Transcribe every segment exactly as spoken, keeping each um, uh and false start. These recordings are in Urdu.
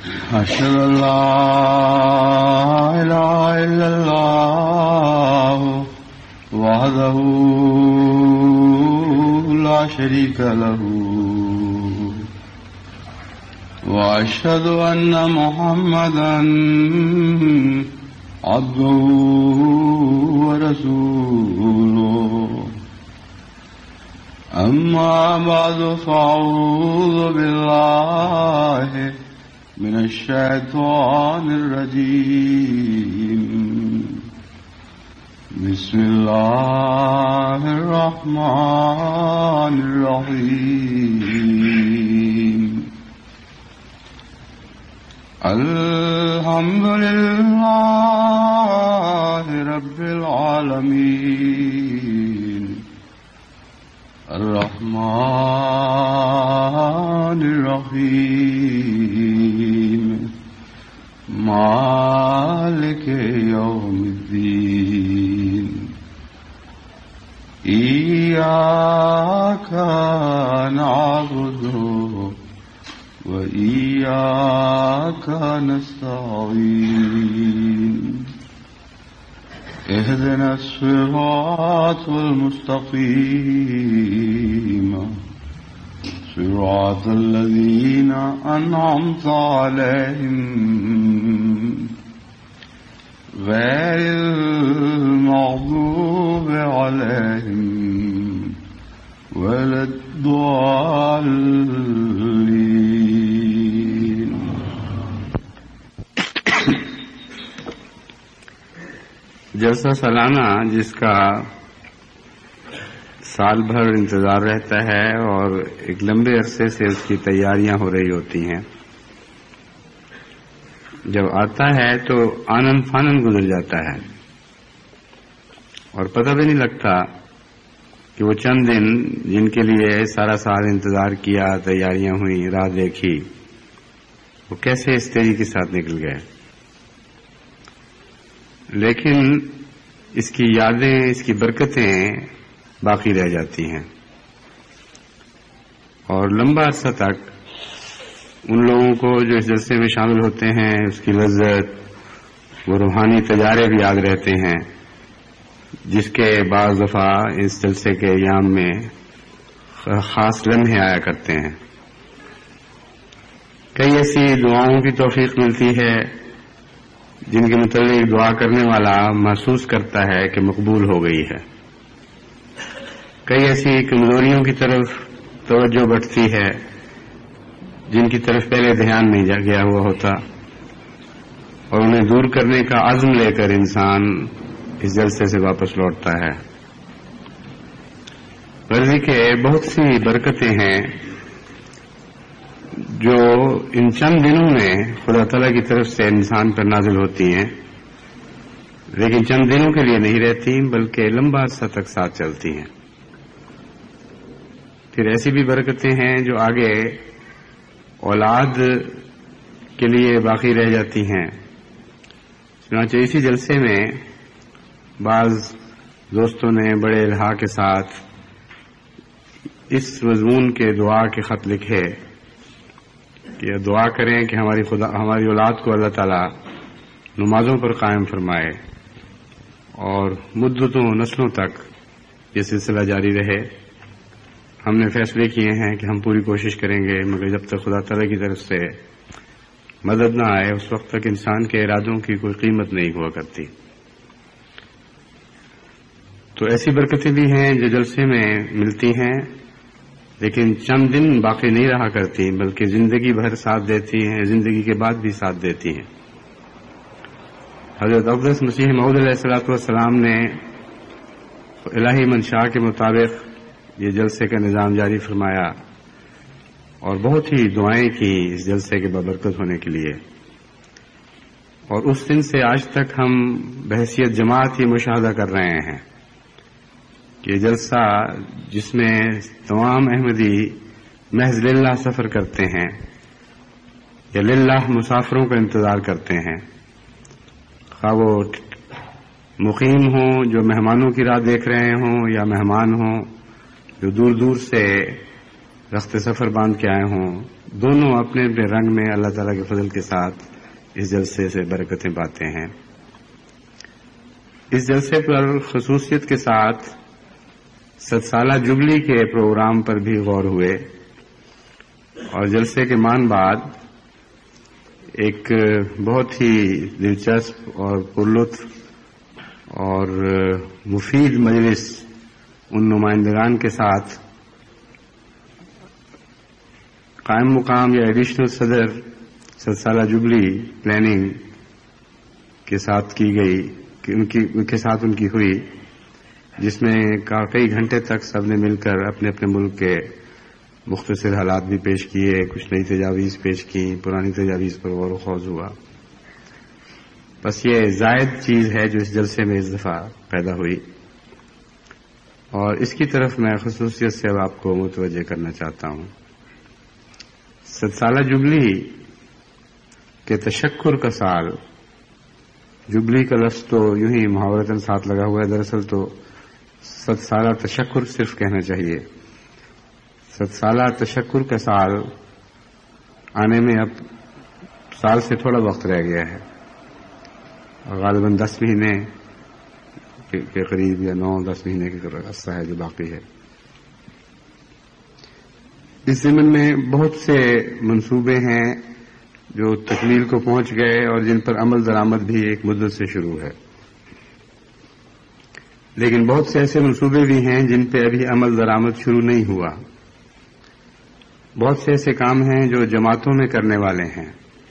أشهد أن لا إله إلا الله وحده لا شريك له وأشهد أن محمدا عبده ورسوله أما بعد فأعوذ بالله من الشيطان الرجيم بسم الله الرحمن الرحيم الحمد لله رب العالمين الرحمن الرحيم مالك يوم الدين إياك نعبد وإياك نستعين اهدنا الصراط المستقيم صراط الذين أنعمت عليهم غير المغضوب عليهم ولا الضالين. جلسہ سالانہ جس کا سال بھر انتظار رہتا ہے اور ایک لمبے عرصے سے اس کی تیاریاں ہو رہی ہوتی ہیں، جب آتا ہے تو آنن فانن گزر جاتا ہے اور پتہ بھی نہیں لگتا کہ وہ چند دن جن کے لیے سارا سال انتظار کیا، تیاریاں ہوئیں، راہ دیکھی، وہ کیسے اس تیزی کے ساتھ نکل گئے. لیکن اس کی یادیں، اس کی برکتیں باقی رہ جاتی ہیں اور لمبا عرصہ تک ان لوگوں کو جو اس جلسے میں شامل ہوتے ہیں اس کی لذت، وہ روحانی تجارب یاد رہتے ہیں جس کے بعض دفعہ اس جلسے کے ایام میں خاص لمحے آیا کرتے ہیں. کئی ایسی دعاؤں کی توفیق ملتی ہے جن کے متعلق دعا کرنے والا محسوس کرتا ہے کہ مقبول ہو گئی ہے. کئی ایسی کمزوریوں کی طرف توجہ بڑھتی ہے جن کی طرف پہلے دھیان نہیں جا گیا ہوا ہوتا اور انہیں دور کرنے کا عزم لے کر انسان اس جلسے سے واپس لوٹتا ہے. غرضی کے بہت سی برکتیں ہیں جو ان چند دنوں میں خدا تعالیٰ کی طرف سے انسان پر نازل ہوتی ہیں، لیکن چند دنوں کے لیے نہیں رہتی بلکہ لمبا عرصہ تک ساتھ چلتی ہیں. پھر ایسی بھی برکتیں ہیں جو آگے اولاد کے لیے باقی رہ جاتی ہیں. چنانچہ اسی جلسے میں بعض دوستوں نے بڑے الہا کے ساتھ اس مضمون کے دعا کے خط لکھے کہ دعا کریں کہ ہماری خدا ہماری اولاد کو اللہ تعالیٰ نمازوں پر قائم فرمائے اور مدتوں نسلوں تک یہ سلسلہ جاری رہے. ہم نے فیصلے کیے ہیں کہ ہم پوری کوشش کریں گے، مگر جب تک خدا تعالیٰ کی طرف سے مدد نہ آئے اس وقت تک انسان کے ارادوں کی کوئی قیمت نہیں ہوا کرتی. تو ایسی برکتیں بھی ہیں جو جلسے میں ملتی ہیں لیکن چند دن باقی نہیں رہا کرتی بلکہ زندگی بھر ساتھ دیتی ہیں، زندگی کے بعد بھی ساتھ دیتی ہیں. حضرت اقدس مسیح موعود علیہ الصلوۃ والسلام نے الہی منشاء کے مطابق یہ جلسے کا نظام جاری فرمایا اور بہت ہی دعائیں کی اس جلسے کے بابرکت ہونے کے لیے. اور اس دن سے آج تک ہم بحیثیت جماعت یہ مشاہدہ کر رہے ہیں کہ جلسہ جس میں تمام احمدی محض للہ سفر کرتے ہیں یا للہ مسافروں کا انتظار کرتے ہیں، خواہ وہ مقیم ہوں جو مہمانوں کی راہ دیکھ رہے ہوں یا مہمان ہوں جو دور دور سے رخت سفر باندھ کے آئے ہوں، دونوں اپنے اپنے رنگ میں اللہ تعالیٰ کے فضل کے ساتھ اس جلسے سے برکتیں پاتے ہیں۔ اس جلسے پر خصوصیت کے ساتھ ست سالہ جبلی کے پروگرام پر بھی غور ہوئے اور جلسے کے مان بعد ایک بہت ہی دلچسپ اور پرلطف اور مفید مجلس ان نمائندگان کے ساتھ قائم مقام یا ایڈیشنل صدر ست سالہ جبلی پلاننگ کے ساتھ کی گئی کہ ان کی ان کے ساتھ ان کی ہوئی، جس میں کئی گھنٹے تک سب نے مل کر اپنے اپنے ملک کے مختصر حالات بھی پیش کیے، کچھ نئی تجاویز پیش کی، پرانی تجاویز پر غور و خوض ہوا۔ بس یہ زائد چیز ہے جو اس جلسے میں اس دفعہ پیدا ہوئی، اور اس کی طرف میں خصوصیت سے اب آپ کو متوجہ کرنا چاہتا ہوں۔ ست سالہ جبلی کے تشکر کا سال، جبلی کا لفظ تو یوں ہی محاورتاً ساتھ لگا ہوا ہے، دراصل تو ست سالہ تشکر صرف کہنا چاہیے۔ ست سالہ تشکر کا سال آنے میں اب سال سے تھوڑا وقت رہ گیا ہے، غالباً دس مہینے کے قریب یا نو دس مہینے کے عرصہ ہے جو باقی ہے۔ اس ضمن میں بہت سے منصوبے ہیں جو تکمیل کو پہنچ گئے اور جن پر عمل درآمد بھی ایک مدت سے شروع ہے، لیکن بہت سے ایسے منصوبے بھی ہیں جن پہ ابھی عمل درآمد شروع نہیں ہوا۔ بہت سے ایسے کام ہیں جو جماعتوں میں کرنے والے ہیں،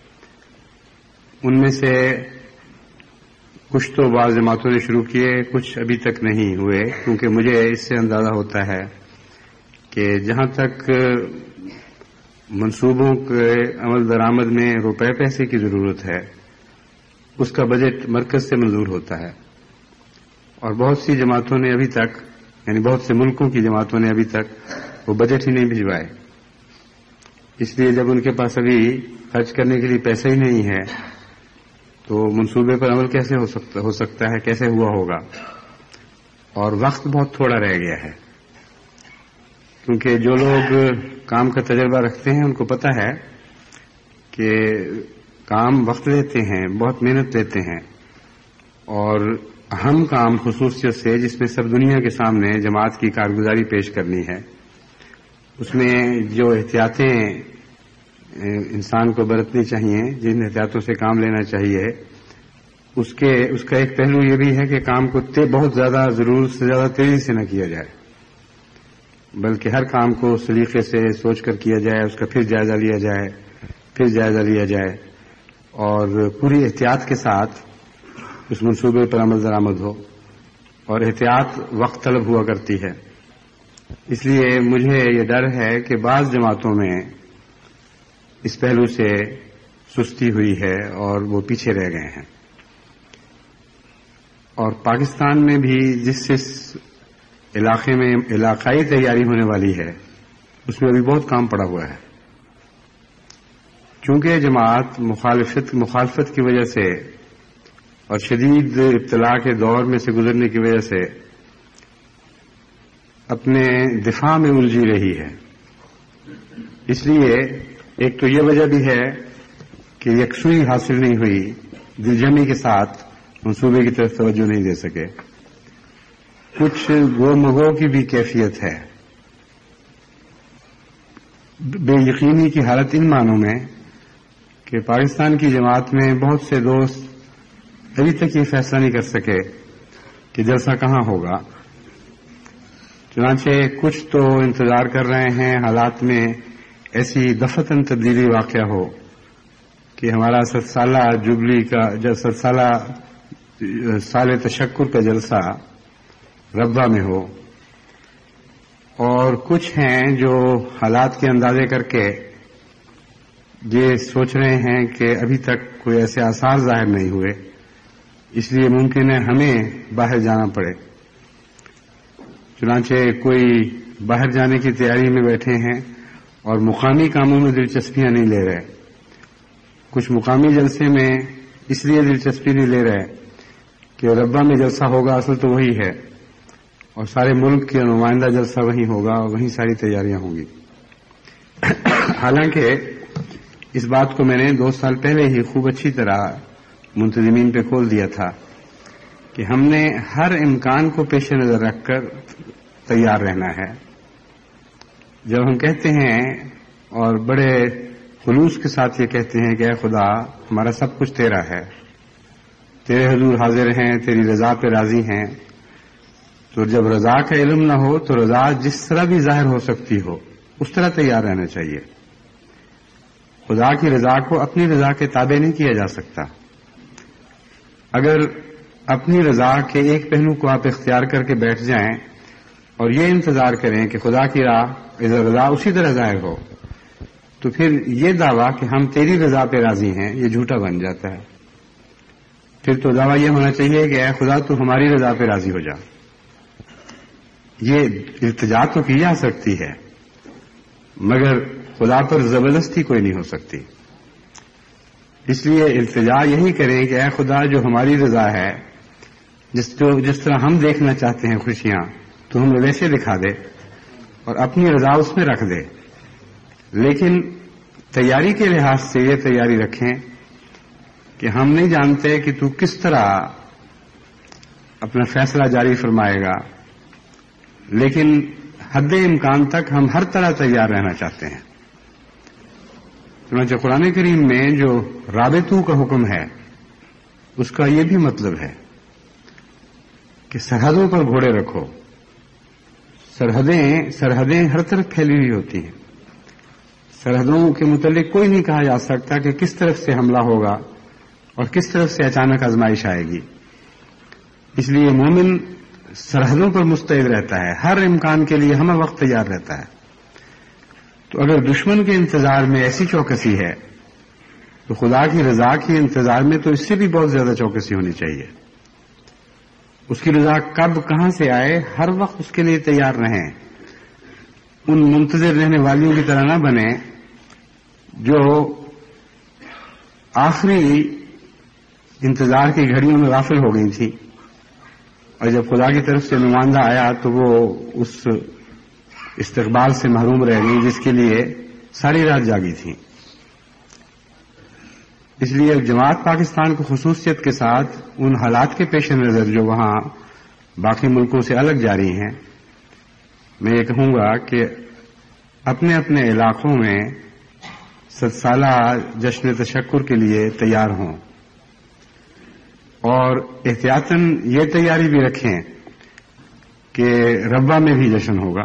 ان میں سے کچھ تو بعض جماعتوں نے شروع کیے، کچھ ابھی تک نہیں ہوئے، کیونکہ مجھے اس سے اندازہ ہوتا ہے کہ جہاں تک منصوبوں کے عمل درآمد میں روپے پیسے کی ضرورت ہے، اس کا بجٹ مرکز سے منظور ہوتا ہے، اور بہت سی جماعتوں نے ابھی تک، یعنی بہت سے ملکوں کی جماعتوں نے ابھی تک وہ بجٹ ہی نہیں بھجوائے۔ اس لیے جب ان کے پاس ابھی خرچ کرنے کے لیے پیسہ ہی نہیں ہے تو منصوبے پر عمل کیسے ہو سکتا ہو سکتا ہے کیسے ہوا ہوگا، اور وقت بہت تھوڑا رہ گیا ہے، کیونکہ جو لوگ کام کا تجربہ رکھتے ہیں ان کو پتہ ہے کہ کام وقت لیتے ہیں، بہت محنت لیتے ہیں، اور اہم کام خصوصیت سے جس میں سب دنیا کے سامنے جماعت کی کارگزاری پیش کرنی ہے، اس میں جو احتیاطیں انسان کو برتنی چاہیے، جن احتیاطوں سے کام لینا چاہیے، اس کے اس کا ایک پہلو یہ بھی ہے کہ کام کو بہت زیادہ ضرورت سے زیادہ تیزی سے نہ کیا جائے، بلکہ ہر کام کو سلیقے سے سوچ کر کیا جائے، اس کا پھر جائزہ لیا جائے، پھر جائزہ لیا جائے، اور پوری احتیاط کے ساتھ اس منصوبے پر عمل درآمد ہو، اور احتیاط وقت طلب ہوا کرتی ہے۔ اس لیے مجھے یہ ڈر ہے کہ بعض جماعتوں میں اس پہلو سے سستی ہوئی ہے اور وہ پیچھے رہ گئے ہیں، اور پاکستان میں بھی جس جس علاقے میں علاقائی تیاری ہونے والی ہے اس میں ابھی بہت کام پڑا ہوا ہے، چونکہ جماعت مخالفت مخالفت کی وجہ سے اور شدید ابتلا کے دور میں سے گزرنے کی وجہ سے اپنے دفاع میں الجھی رہی ہے۔ اس لیے ایک تو یہ وجہ بھی ہے کہ یکسوئی حاصل نہیں ہوئی، دلجمی کے ساتھ منصوبے کی طرف توجہ نہیں دے سکے، کچھ گو مگو کی بھی کیفیت ہے، بے یقینی کی حالت ان معنوں میں کہ پاکستان کی جماعت میں بہت سے دوست ابھی تک یہ فیصلہ نہیں کر سکے کہ جلسہ کہاں ہوگا، چنانچہ کچھ تو انتظار کر رہے ہیں حالات میں ایسی دفتن تبدیلی واقع ہو کہ ہمارا ست سالہ جبلی کا ست سالہ سال تشکر کا جلسہ ربوہ میں ہو، اور کچھ ہیں جو حالات کے اندازے کر کے یہ سوچ رہے ہیں کہ ابھی تک کوئی ایسے آثار ظاہر نہیں ہوئے، اس لیے ممکن ہے ہمیں باہر جانا پڑے، چنانچہ کوئی باہر جانے کی تیاری میں بیٹھے ہیں اور مقامی کاموں میں دلچسپیاں نہیں لے رہے، کچھ مقامی جلسے میں اس لیے دلچسپی نہیں لے رہے کہ ربوہ میں جلسہ ہوگا، اصل تو وہی ہے، اور سارے ملک کا نمائندہ جلسہ وہیں ہوگا اور وہیں ساری تیاریاں ہوں گی۔ حالانکہ اس بات کو میں نے دو سال پہلے ہی خوب اچھی طرح منتظمین پہ کھول دیا تھا کہ ہم نے ہر امکان کو پیش نظر رکھ کر تیار رہنا ہے. جب ہم کہتے ہیں اور بڑے خلوص کے ساتھ یہ کہتے ہیں کہ اے خدا ہمارا سب کچھ تیرا ہے، تیرے حضور حاضر ہیں، تیری رضا پہ راضی ہیں، تو جب رضا کا علم نہ ہو تو رضا جس طرح بھی ظاہر ہو سکتی ہو اس طرح تیار رہنا چاہیے. خدا کی رضا کو اپنی رضا کے تابع نہیں کیا جا سکتا. اگر اپنی رضا کے ایک پہلو کو آپ اختیار کر کے بیٹھ جائیں اور یہ انتظار کریں کہ خدا کی راہ رضا اسی طرح ظاہر ہو، تو پھر یہ دعویٰ کہ ہم تیری رضا پہ راضی ہیں یہ جھوٹا بن جاتا ہے. پھر تو دعویٰ یہ ہونا چاہیے کہ اے خدا تو ہماری رضا پہ راضی ہو جا. یہ التجا تو کی جا سکتی ہے مگر خدا پر زبردستی کوئی نہیں ہو سکتی. اس لیے التجا یہی کریں کہ اے خدا جو ہماری رضا ہے، جس جو جس طرح ہم دیکھنا چاہتے ہیں خوشیاں، تو ہمیں ویسے دکھا دے اور اپنی رضا اس میں رکھ دے. لیکن تیاری کے لحاظ سے یہ تیاری رکھیں کہ ہم نہیں جانتے کہ تو کس طرح اپنا فیصلہ جاری فرمائے گا، لیکن حد امکان تک ہم ہر طرح تیار رہنا چاہتے ہیں. چنانچہ قرآن کریم میں جو رابطوں کا حکم ہے اس کا یہ بھی مطلب ہے کہ سرحدوں پر گھوڑے رکھو. سرحدیں سرحدیں ہر طرف پھیلی ہوئی ہوتی ہیں. سرحدوں کے متعلق کوئی نہیں کہا جا سکتا کہ کس طرف سے حملہ ہوگا اور کس طرف سے اچانک آزمائش آئے گی. اس لیے مومن سرحدوں پر مستعد رہتا ہے، ہر امکان کے لیے ہمہ وقت تیار رہتا ہے. تو اگر دشمن کے انتظار میں ایسی چوکسی ہے تو خدا کی رضا کے انتظار میں تو اس سے بھی بہت زیادہ چوکسی ہونی چاہیے. اس کی رضا کب کہاں سے آئے ہر وقت اس کے لیے تیار رہیں. ان منتظر رہنے والیوں کی طرح نہ بنیں جو آخری انتظار کی گھڑیوں میں غافل ہو گئی تھی اور جب خدا کی طرف سے نمائندہ آیا تو وہ اس استقبال سے محروم رہ گئی جس کے لیے ساری رات جاگی تھی. اس لیے جماعت پاکستان کو خصوصیت کے ساتھ ان حالات کے پیش نظر جو وہاں باقی ملکوں سے الگ جاری ہیں، میں یہ کہوں گا کہ اپنے اپنے علاقوں میں ست سالہ جشن تشکر کے لیے تیار ہوں اور احتیاطاً یہ تیاری بھی رکھیں کہ ربا میں بھی جشن ہوگا.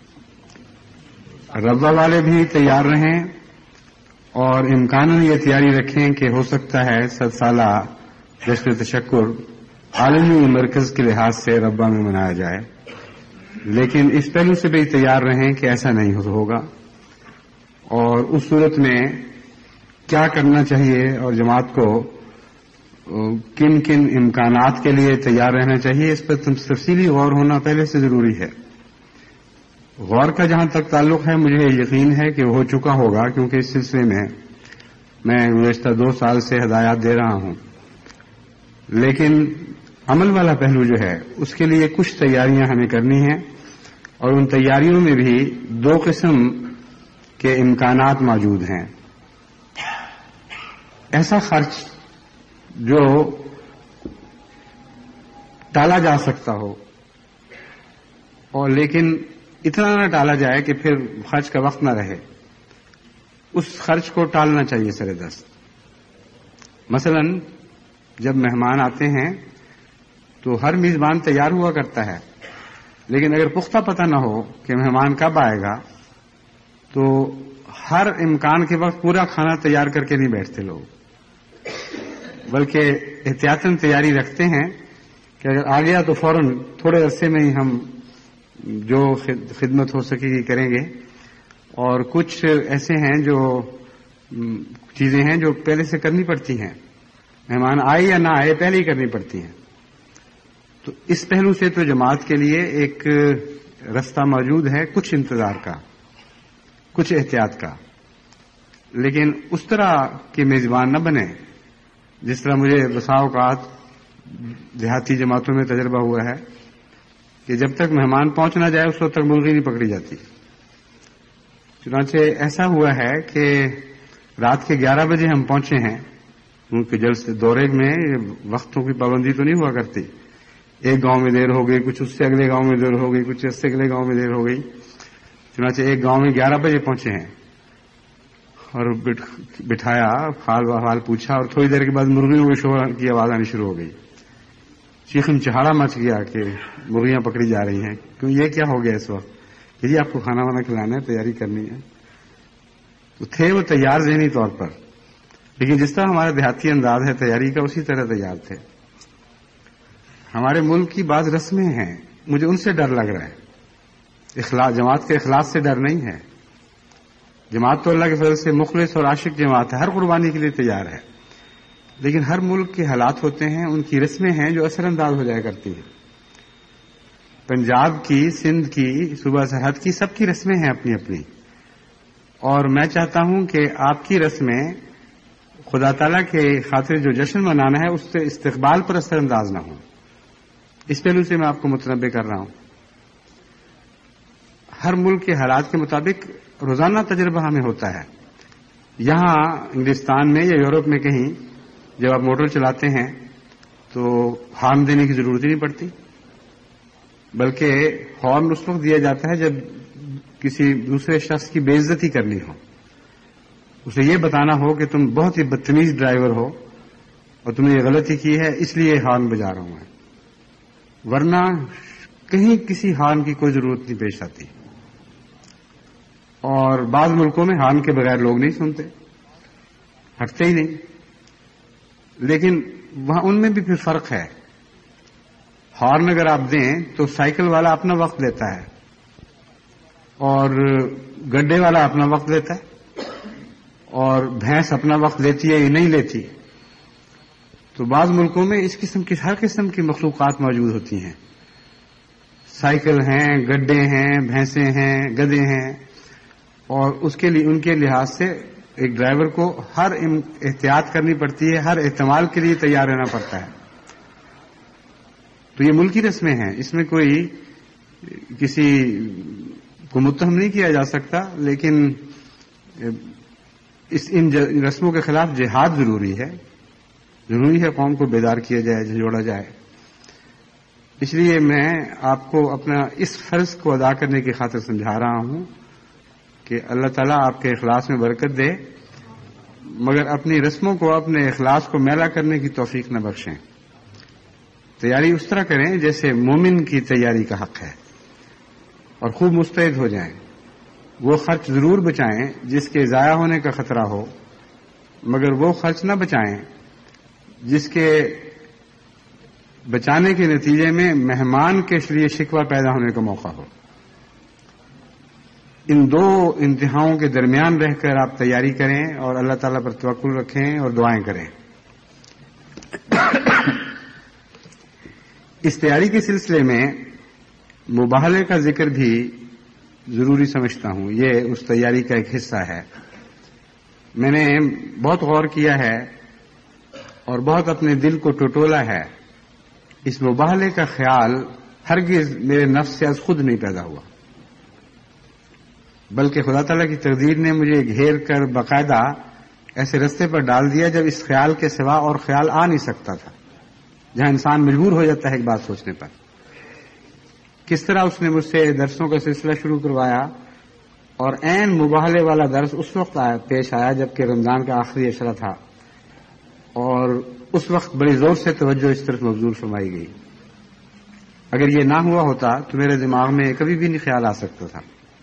ربا والے بھی تیار رہیں اور امکاناً یہ تیاری رکھیں کہ ہو سکتا ہے ست سالہ جشن تشکر عالمی مرکز کے لحاظ سے ربا میں منایا جائے، لیکن اس پہلو سے بھی تیار رہیں کہ ایسا نہیں ہوگا. اور اس صورت میں کیا کرنا چاہیے اور جماعت کو کن کن امکانات کے لیے تیار رہنا چاہیے، اس پر تفصیلی غور ہونا پہلے سے ضروری ہے. غور کا جہاں تک تعلق ہے مجھے یقین ہے کہ وہ ہو چکا ہوگا، کیونکہ اس سلسلے میں میں گزشتہ دو سال سے ہدایات دے رہا ہوں. لیکن عمل والا پہلو جو ہے اس کے لیے کچھ تیاریاں ہمیں کرنی ہیں اور ان تیاریوں میں بھی دو قسم کے امکانات موجود ہیں. ایسا خرچ جو ٹالا جا سکتا ہو اور لیکن اتنا نہ ٹالا جائے کہ پھر خرچ کا وقت نہ رہے، اس خرچ کو ٹالنا چاہیے سر دست. مثلا جب مہمان آتے ہیں تو ہر میزبان تیار ہوا کرتا ہے، لیکن اگر پختہ پتہ نہ ہو کہ مہمان کب آئے گا تو ہر امکان کے وقت پورا کھانا تیار کر کے نہیں بیٹھتے لوگ، بلکہ احتیاطاً تیاری رکھتے ہیں کہ اگر آ گیا تو فوراً تھوڑے عرصے میں ہی ہم جو خدمت ہو سکے گی کریں گے. اور کچھ ایسے ہیں جو چیزیں ہیں جو پہلے سے کرنی پڑتی ہیں، مہمان آئے یا نہ آئے پہلے ہی کرنی پڑتی ہیں. تو اس پہلو سے تو جماعت کے لیے ایک رستہ موجود ہے، کچھ انتظار کا، کچھ احتیاط کا. لیکن اس طرح کے میزبان نہ بنے جس طرح مجھے بسا اوقات دیہاتی جماعتوں میں تجربہ ہوا ہے کہ جب تک مہمان پہنچ نہ جائے اس وقت تک مرغی نہیں پکڑی جاتی. چنانچہ ایسا ہوا ہے کہ رات کے گیارہ بجے ہم پہنچے ہیں ان کے جلسے دورے میں. وقتوں کی پابندی تو نہیں ہوا کرتی. ایک گاؤں میں دیر ہو گئی, کچھ اس سے اگلے گاؤں میں دیر ہو گئی, کچھ اس سے اگلے گاؤں میں دیر ہو گئی. چنانچہ ایک گاؤں میں گیارہ بجے پہنچے ہیں اور بٹھایا, حال بحال پوچھا, اور تھوڑی دیر کے بعد مرغیوں کے شور کی آواز آنی شروع ہو گئی. چیخم چہاڑا مچ گیا کہ مرغیاں پکڑی جا رہی ہیں. کیوں, یہ کیا ہو گیا اس وقت؟ کہ جی آپ کو کھانا وانا کھلانا ہے, تیاری کرنی ہے. تو تھے وہ تیار ذہنی طور پر, لیکن جس طرح ہمارا دیہاتی انداز ہے تیاری کا, اسی طرح تیار تھے. ہمارے ملک کی بعض رسمیں ہیں, مجھے ان سے ڈر لگ رہا ہے. اخلاص, جماعت کے اخلاص سے ڈر نہیں ہے. جماعت تو اللہ کے فضل سے مخلص اور عاشق جماعت ہے, ہر قربانی کے لیے تیار ہے. لیکن ہر ملک کے حالات ہوتے ہیں, ان کی رسمیں ہیں جو اثر انداز ہو جایا کرتی ہیں. پنجاب کی, سندھ کی, صوبہ سرحد کی, سب کی رسمیں ہیں اپنی اپنی. اور میں چاہتا ہوں کہ آپ کی رسمیں خدا تعالیٰ کے خاطر جو جشن منانا ہے اس سے استقبال پر اثر انداز نہ ہوں. اس پہلو سے میں آپ کو متنبع کر رہا ہوں. ہر ملک کے حالات کے مطابق روزانہ تجربہ ہمیں ہوتا ہے. یہاں انگلستان میں یا یورپ میں کہیں جب آپ موٹر چلاتے ہیں تو ہارن دینے کی ضرورت ہی نہیں پڑتی, بلکہ ہارن اس وقت دیا جاتا ہے جب کسی دوسرے شخص کی بے عزتی کرنی ہو, اسے یہ بتانا ہو کہ تم بہت ہی بدتمیز ڈرائیور ہو اور تم نے یہ غلطی کی ہے, اس لیے ہارن بجا رہا ہوں میں. ورنہ کہیں کسی ہارن کی کوئی ضرورت نہیں پیش آتی. اور بعض ملکوں میں ہارن کے بغیر لوگ نہیں سنتے, ہٹتے ہی نہیں. لیکن وہاں ان میں بھی پھر فرق ہے. ہارن اگر آپ دیں تو سائیکل والا اپنا وقت لیتا ہے اور گڈے والا اپنا وقت لیتا ہے, اور بھینس اپنا وقت لیتی ہے یا نہیں لیتی. تو بعض ملکوں میں اس قسم کی ہر قسم کی مخلوقات موجود ہوتی ہیں. سائیکل ہیں, گڈے ہیں, بھینسیں ہیں, گدے ہیں, اور اس کے لیے ان کے لحاظ سے ایک ڈرائیور کو ہر احتیاط کرنی پڑتی ہے, ہر احتمال کے لیے تیار رہنا پڑتا ہے. تو یہ ملکی رسمیں ہیں, اس میں کوئی کسی کو متہم نہیں کیا جا سکتا. لیکن اس ان رسموں کے خلاف جہاد ضروری ہے. ضروری ہے قوم کو بیدار کیا جائے, جھنجھوڑا جائے. اس لیے میں آپ کو اپنا اس فرض کو ادا کرنے کی خاطر سمجھا رہا ہوں کہ اللہ تعالیٰ آپ کے اخلاص میں برکت دے, مگر اپنی رسموں کو, اپنے اخلاص کو میلا کرنے کی توفیق نہ بخشیں. تیاری اس طرح کریں جیسے مومن کی تیاری کا حق ہے, اور خوب مستعد ہو جائیں. وہ خرچ ضرور بچائیں جس کے ضائع ہونے کا خطرہ ہو, مگر وہ خرچ نہ بچائیں جس کے بچانے کے نتیجے میں مہمان کے لیے شکوہ پیدا ہونے کا موقع ہو. ان دو انتہاؤں کے درمیان رہ کر آپ تیاری کریں اور اللہ تعالیٰ پر توکل رکھیں اور دعائیں کریں. اس تیاری کے سلسلے میں مباہلے کا ذکر بھی ضروری سمجھتا ہوں. یہ اس تیاری کا ایک حصہ ہے. میں نے بہت غور کیا ہے اور بہت اپنے دل کو ٹٹولا ہے. اس مباہلے کا خیال ہرگز میرے نفس سے از خود نہیں پیدا ہوا, بلکہ خدا تعالیٰ کی تقدیر نے مجھے گھیر کر باقاعدہ ایسے رستے پر ڈال دیا جب اس خیال کے سوا اور خیال آ نہیں سکتا تھا, جہاں انسان مجبور ہو جاتا ہے ایک بات سوچنے پر. کس طرح اس نے مجھ سے درسوں کا سلسلہ شروع کروایا, اور عین مباہلے والا درس اس وقت آیا پیش آیا جبکہ رمضان کا آخری اشرہ تھا, اور اس وقت بڑی زور سے توجہ اس طرف مبذول فرمائی گئی. اگر یہ نہ ہوا ہوتا تو میرے دماغ میں کبھی بھی نہیں خیال آ سکتا تھا.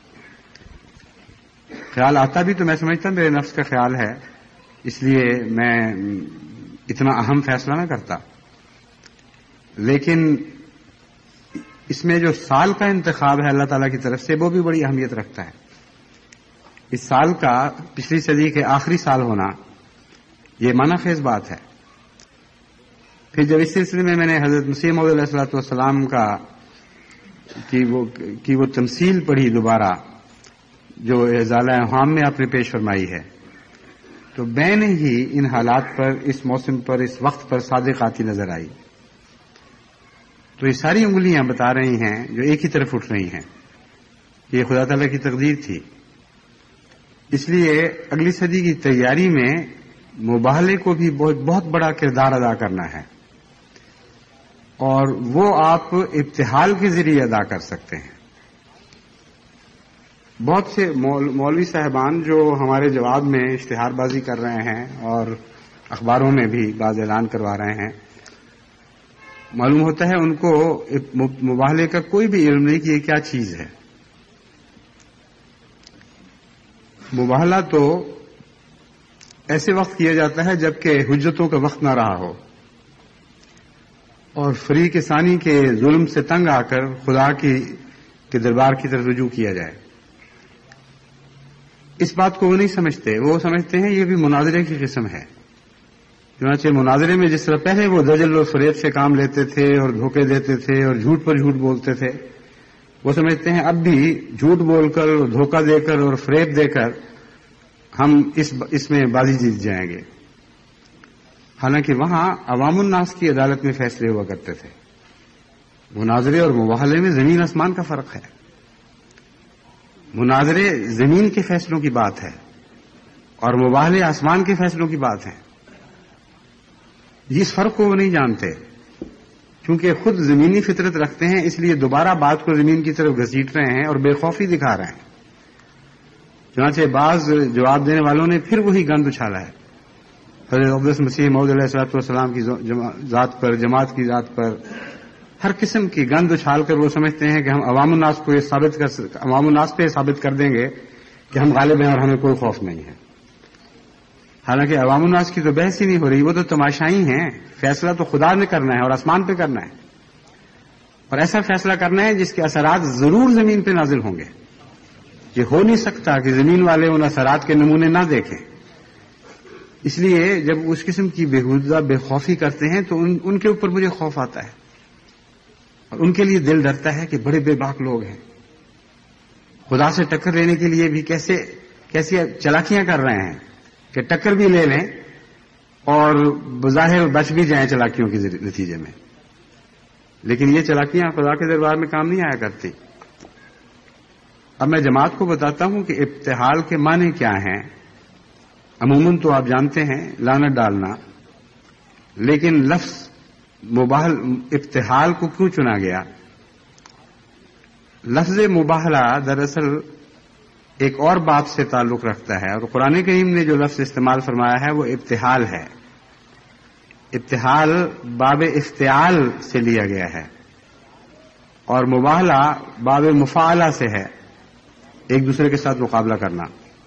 خیال آتا بھی تو میں سمجھتا میرے نفس کا خیال ہے, اس لیے میں اتنا اہم فیصلہ نہ کرتا. لیکن اس میں جو سال کا انتخاب ہے اللہ تعالیٰ کی طرف سے, وہ بھی بڑی اہمیت رکھتا ہے. اس سال کا پچھلی صدی کے آخری سال ہونا یہ معنی خیز بات ہے. پھر جب اس سلسلے میں میں نے حضرت مسیح موعود علیہ الصلوۃ والسلام کا کی وہ کی وہ تمثیل پڑھی دوبارہ جو اعزال احام میں آپ نے پیش فرمائی ہے, تو میں نے ہی ان حالات پر, اس موسم پر, اس وقت پر صادق آتی نظر آئی. تو یہ ساری انگلیاں بتا رہی ہیں جو ایک ہی طرف اٹھ رہی ہیں کہ یہ خدا تعالیٰ کی تقدیر تھی. اس لیے اگلی صدی کی تیاری میں مباہلے کو بھی بہت بہت بڑا کردار ادا کرنا ہے، اور وہ آپ ابتحال کے ذریعے ادا کر سکتے ہیں۔ بہت سے مولوی صاحبان جو ہمارے جواب میں اشتہار بازی کر رہے ہیں اور اخباروں میں بھی بعض اعلان کروا رہے ہیں، معلوم ہوتا ہے ان کو مباہلے کا کوئی بھی علم نہیں کہ یہ کیا چیز ہے۔ مباہلہ تو ایسے وقت کیا جاتا ہے جبکہ حجتوں کا وقت نہ رہا ہو اور فریق ثانی کے ظلم سے تنگ آ کر خدا کی کے دربار کی طرف رجوع کیا جائے۔ اس بات کو وہ نہیں سمجھتے، وہ سمجھتے ہیں یہ بھی مناظرے کی قسم ہے۔ چنانچہ مناظرے میں جس طرح پہلے وہ دجل و فریب سے کام لیتے تھے اور دھوکے دیتے تھے اور جھوٹ پر جھوٹ بولتے تھے، وہ سمجھتے ہیں اب بھی جھوٹ بول کر اور دھوکہ دے کر اور فریب دے کر ہم اس اس میں بازی جیت جائیں گے۔ حالانکہ وہاں عوام الناس کی عدالت میں فیصلے ہوا کرتے تھے۔ مناظرے اور مباہلے میں زمین آسمان کا فرق ہے۔ مناظرے زمین کے فیصلوں کی بات ہے اور مباہلے آسمان کے فیصلوں کی بات ہے۔ اس فرق کو وہ نہیں جانتے، کیونکہ خود زمینی فطرت رکھتے ہیں، اس لیے دوبارہ بات کو زمین کی طرف گھسیٹ رہے ہیں اور بے خوفی دکھا رہے ہیں۔ چنانچہ بعض جواب دینے والوں نے پھر وہی گند اچھالا ہے حضرت اقدس مسیح موعود علیہ الصلوۃ والسلام کی ذات پر، جماعت کی ذات پر، ہر قسم کی گند اچھال کر وہ سمجھتے ہیں کہ ہم عوام الناس کو یہ ثابت کر عوام الناس پہ یہ ثابت کر دیں گے کہ ہم غالب ہیں اور ہمیں کوئی خوف نہیں ہے۔ حالانکہ عوام الناس کی تو بحث ہی نہیں ہو رہی، وہ تو تماشائی ہیں۔ فیصلہ تو خدا نے کرنا ہے اور آسمان پہ کرنا ہے، اور ایسا فیصلہ کرنا ہے جس کے اثرات ضرور زمین پہ نازل ہوں گے۔ یہ ہو نہیں سکتا کہ زمین والے ان اثرات کے نمونے نہ دیکھیں۔ اس لیے جب اس قسم کی بےہودہ بے خوفی کرتے ہیں تو ان, ان کے اوپر مجھے خوف آتا ہے، اور ان کے لیے دل ڈرتا ہے کہ بڑے بے باک لوگ ہیں، خدا سے ٹکر لینے کے لیے بھی کیسے کیسی چلاکیاں کر رہے ہیں کہ ٹکر بھی لے لیں اور بظاہر بچ بھی جائیں چلاکیوں کے نتیجے میں۔ لیکن یہ چلاکیاں خدا کے دربار میں کام نہیں آیا کرتی۔ اب میں جماعت کو بتاتا ہوں کہ ابتحال کے معنی کیا ہیں۔ عموماً تو آپ جانتے ہیں لعنت ڈالنا، لیکن لفظ مباہل ابتحال کو کیوں چنا گیا؟ لفظ مباہلہ دراصل ایک اور بات سے تعلق رکھتا ہے، اور قرآن کریم نے جو لفظ استعمال فرمایا ہے وہ ابتحال ہے۔ ابتحال باب افتعال سے لیا گیا ہے، اور مباہلہ باب مفاعلہ سے ہے، ایک دوسرے کے ساتھ مقابلہ کرنا۔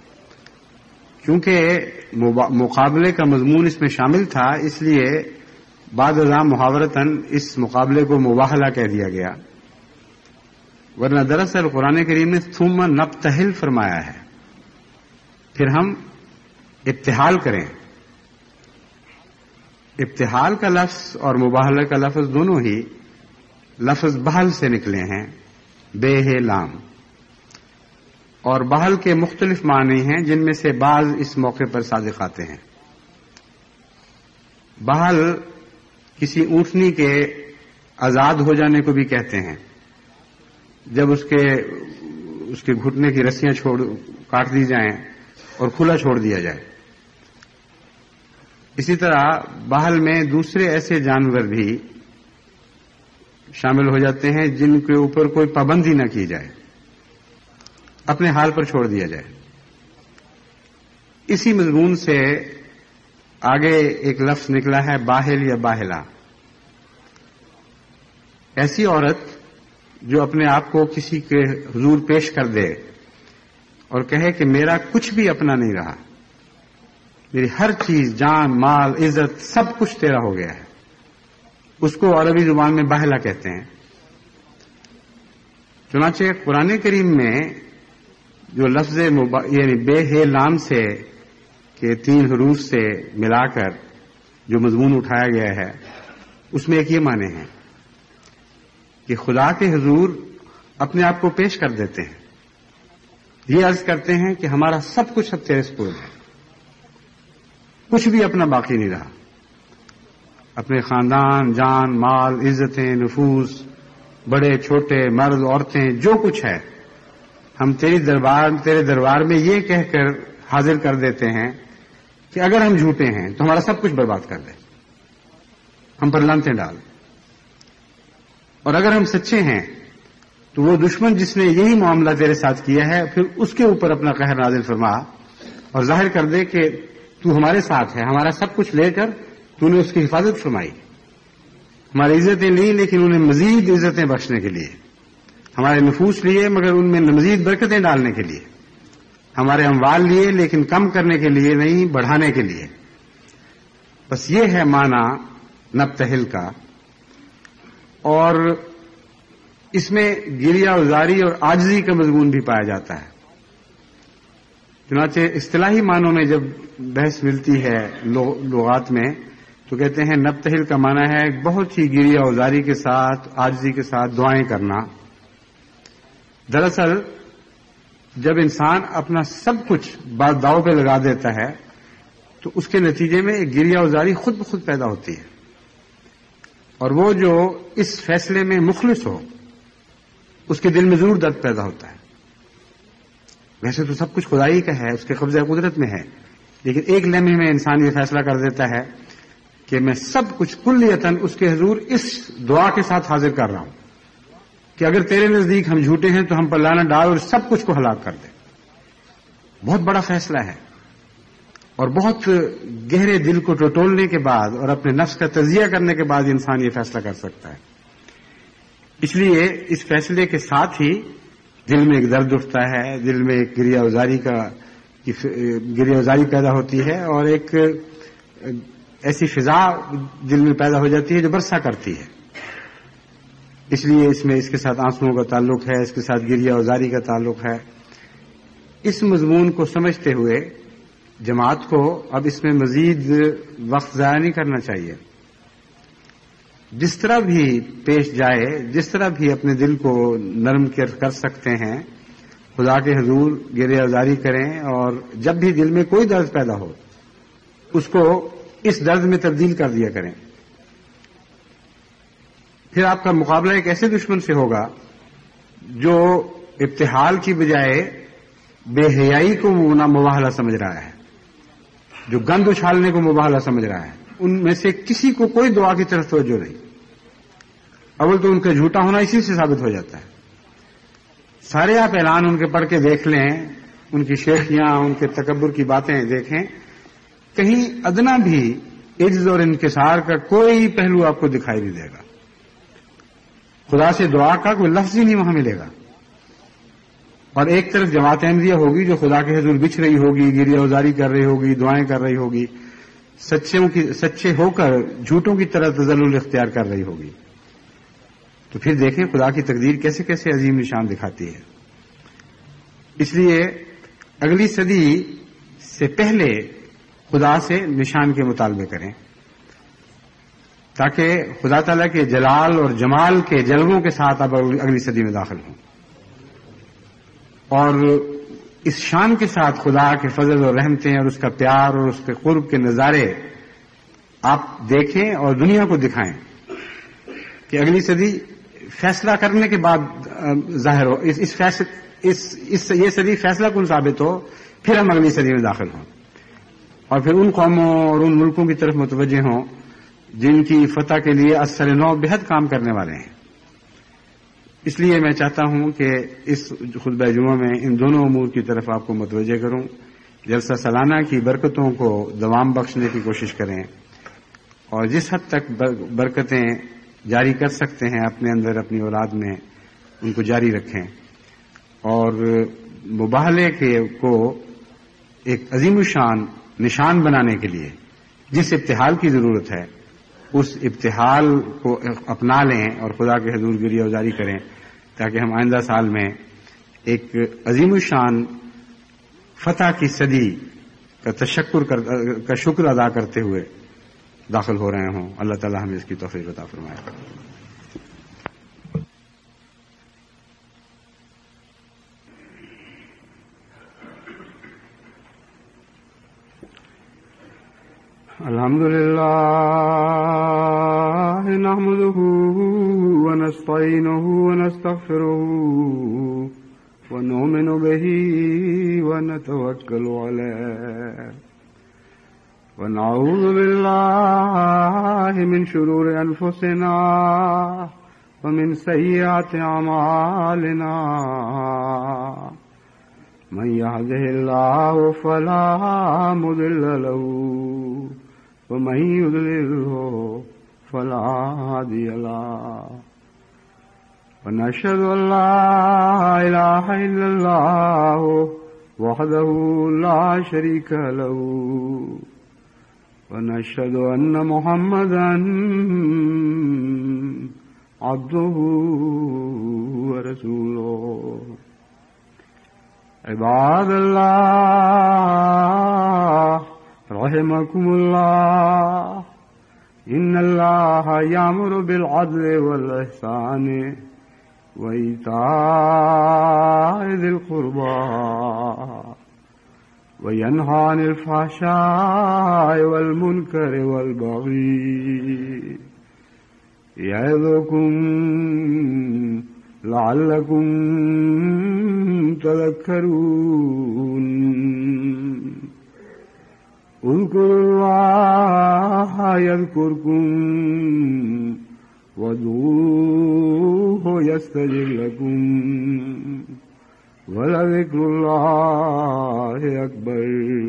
کیونکہ مقابلے کا مضمون اس میں شامل تھا، اس لیے بعد ازاں محاورتاً اس مقابلے کو مباہلہ کہہ دیا گیا، ورنہ دراصل قرآن کریم نے ثم نبتہل فرمایا ہے، پھر ہم ابتحال کریں۔ ابتحال کا لفظ اور مباہلہ کا لفظ دونوں ہی لفظ بحل سے نکلے ہیں، بے ہے لام، اور بحل کے مختلف معنی ہیں جن میں سے بعض اس موقع پر صادق آتے ہیں۔ بحل کسی اونٹنی کے آزاد ہو جانے کو بھی کہتے ہیں، جب اس کے اس کے گھٹنے کی رسیاں چھوڑ کاٹ دی جائیں اور کھلا چھوڑ دیا جائے۔ اسی طرح بحل میں دوسرے ایسے جانور بھی شامل ہو جاتے ہیں جن کے اوپر کوئی پابندی نہ کی جائے، اپنے حال پر چھوڑ دیا جائے۔ اسی مضمون سے آگے ایک لفظ نکلا ہے باہل یا باہلا، ایسی عورت جو اپنے آپ کو کسی کے حضور پیش کر دے اور کہے کہ میرا کچھ بھی اپنا نہیں رہا، میری ہر چیز، جان، مال، عزت، سب کچھ تیرا ہو گیا ہے، اس کو عربی زبان میں باہلا کہتے ہیں۔ چنانچہ قرآن کریم میں جو لفظ مبا... یعنی بے ہے لام سے کے تین حروف سے ملا کر جو مضمون اٹھایا گیا ہے، اس میں ایک یہ معنی ہے کہ خدا کے حضور اپنے آپ کو پیش کر دیتے ہیں، یہ عرض کرتے ہیں کہ ہمارا سب کچھ اب تیرے سپرد ہے، کچھ بھی اپنا باقی نہیں رہا، اپنے خاندان، جان، مال، عزتیں، نفوذ، بڑے چھوٹے، مرد، عورتیں، جو کچھ ہے، ہم تیری دربار تیرے دربار میں یہ کہہ کر حاضر کر دیتے ہیں کہ اگر ہم جھوٹے ہیں تو ہمارا سب کچھ برباد کر دے، ہم پر لعنتیں ڈال، اور اگر ہم سچے ہیں تو وہ دشمن جس نے یہی معاملہ تیرے ساتھ کیا ہے پھر اس کے اوپر اپنا قہر نازل فرما اور ظاہر کر دے کہ تو ہمارے ساتھ ہے، ہمارا سب کچھ لے کر تو نے اس کی حفاظت فرمائی، ہماری عزتیں لی لیکن انہیں مزید عزتیں بخشنے کے لیے، ہمارے نفوس لیے مگر ان میں مزید برکتیں ڈالنے کے لیے، ہمارے اموال لیے لیکن کم کرنے کے لیے نہیں، بڑھانے کے لیے۔ بس یہ ہے معنی نبتہل کا، اور اس میں گریہ ازاری اور عاجزی کا مضمون بھی پایا جاتا ہے۔ چنانچہ اصطلاحی معنوں میں جب بحث ملتی ہے لغات میں تو کہتے ہیں نبتہل کا معنی ہے بہت ہی گریہ ازاری کے ساتھ، عاجزی کے ساتھ دعائیں کرنا۔ دراصل جب انسان اپنا سب کچھ بات داؤ پہ لگا دیتا ہے تو اس کے نتیجے میں ایک گریہ ازاری خود بخود پیدا ہوتی ہے، اور وہ جو اس فیصلے میں مخلص ہو اس کے دل میں ضرور درد پیدا ہوتا ہے۔ ویسے تو سب کچھ خدائی کا ہے، اس کے قبضہ قدرت میں ہے، لیکن ایک لمحے میں انسان یہ فیصلہ کر دیتا ہے کہ میں سب کچھ کلیتاً اس کے حضور اس دعا کے ساتھ حاضر کر رہا ہوں کہ اگر تیرے نزدیک ہم جھوٹے ہیں تو ہم پر لعنت ڈال اور سب کچھ کو ہلاک کر دے۔ بہت بڑا فیصلہ ہے، اور بہت گہرے دل کو ٹٹولنے کے بعد اور اپنے نفس کا تجزیہ کرنے کے بعد انسان یہ فیصلہ کر سکتا ہے۔ اس لیے اس فیصلے کے ساتھ ہی دل میں ایک درد اٹھتا ہے، دل میں ایک گریہ ازاری کا گریہ ازاری پیدا ہوتی ہے، اور ایک ایسی فضا دل میں پیدا ہو جاتی ہے جو برسا کرتی ہے۔ اس لیے اس میں اس کے ساتھ آنسوؤں کا تعلق ہے، اس کے ساتھ گریہ ازاری کا تعلق ہے۔ اس مضمون کو سمجھتے ہوئے جماعت کو اب اس میں مزید وقت ضائع نہیں کرنا چاہیے۔ جس طرح بھی پیش جائے، جس طرح بھی اپنے دل کو نرم کر سکتے ہیں، خدا کے حضور گریہ ازاری کریں، اور جب بھی دل میں کوئی درد پیدا ہو اس کو اس درد میں تبدیل کر دیا کریں۔ پھر آپ کا مقابلہ ایک ایسے دشمن سے ہوگا جو ابتحال کی بجائے بے حیائی کو مباہلہ سمجھ رہا ہے، جو گند اچھالنے کو مباہلہ سمجھ رہا ہے۔ ان میں سے کسی کو کوئی دعا کی طرف توجہ نہیں۔ اول تو ان کا جھوٹا ہونا اسی سے ثابت ہو جاتا ہے۔ سارے آپ اعلان ان کے پڑھ کے دیکھ لیں، ان کی شیخیاں، ان کے تکبر کی باتیں دیکھیں، کہیں ادنا بھی عجز اور انکسار کا کوئی پہلو آپ کو دکھائی نہیں دے گا۔ خدا سے دعا کا کوئی لفظ ہی نہیں وہاں ملے گا، اور ایک طرف جماعت احمدیہ ہوگی جو خدا کے حضور بچھ رہی ہوگی، گریہ ازاری کر رہی ہوگی، دعائیں کر رہی ہوگی، سچوں کی سچے ہو کر جھوٹوں کی طرح تذلل اختیار کر رہی ہوگی۔ تو پھر دیکھیں خدا کی تقدیر کیسے کیسے عظیم نشان دکھاتی ہے۔ اس لیے اگلی صدی سے پہلے خدا سے نشان کے مطالبے کریں تاکہ خدا تعالیٰ کے جلال اور جمال کے جلووں کے ساتھ اب اگلی صدی میں داخل ہوں، اور اس شان کے ساتھ خدا کے فضل اور رحمتیں اور اس کا پیار اور اس کے قرب کے نظارے آپ دیکھیں اور دنیا کو دکھائیں کہ اگلی صدی فیصلہ کرنے کے بعد ظاہر ہو، اس اس, فیصل اس, اس یہ صدی فیصلہ کن ثابت ہو، پھر ہم اگلی صدی میں داخل ہوں اور پھر ان قوموں اور ان ملکوں کی طرف متوجہ ہوں جن کی فتح کے لیے اثر نو بہت کام کرنے والے ہیں۔ اس لیے میں چاہتا ہوں کہ اس خطبہ جمعہ میں ان دونوں امور کی طرف آپ کو متوجہ کروں۔ جلسہ سالانہ کی برکتوں کو دوام بخشنے کی کوشش کریں، اور جس حد تک برکتیں جاری کر سکتے ہیں اپنے اندر اپنی اولاد میں ان کو جاری رکھیں، اور مباہلے کے کو ایک عظیم الشان نشان بنانے کے لیے جس ابتحال کی ضرورت ہے اس ابتحال کو اپنا لیں اور خدا کے حضور گریہ ازاری کریں تاکہ ہم آئندہ سال میں ایک عظیم الشان فتح کی صدی کا تشکر کر کا شکر ادا کرتے ہوئے داخل ہو رہے ہوں۔ اللہ تعالی ہمیں اس کی توفیق عطا فرمائے۔ الحمد للہ نحمده ونستعینه ونستغفره ونؤمن به ونتوکل علیہ ونعوذ بالله من شرور أنفسنا ومن سيئات أعمالنا من يهده الله فلا مضل له ومن يضلله فلا هادي له ونشهد أن لا إله إلا الله وحده لا شريك له ونشهد أن محمدا عبده ورسوله عباد الله رحمكم الله إن الله يأمر بالعدل والإحسان وإيتاء ذي القربى وينهى عن الفحشاء والمنكر والبغي يعظكم لعلكم تذكرون اذكروا الله يذكركم وادعوه يستجب لكم ولذكر الله أكبر.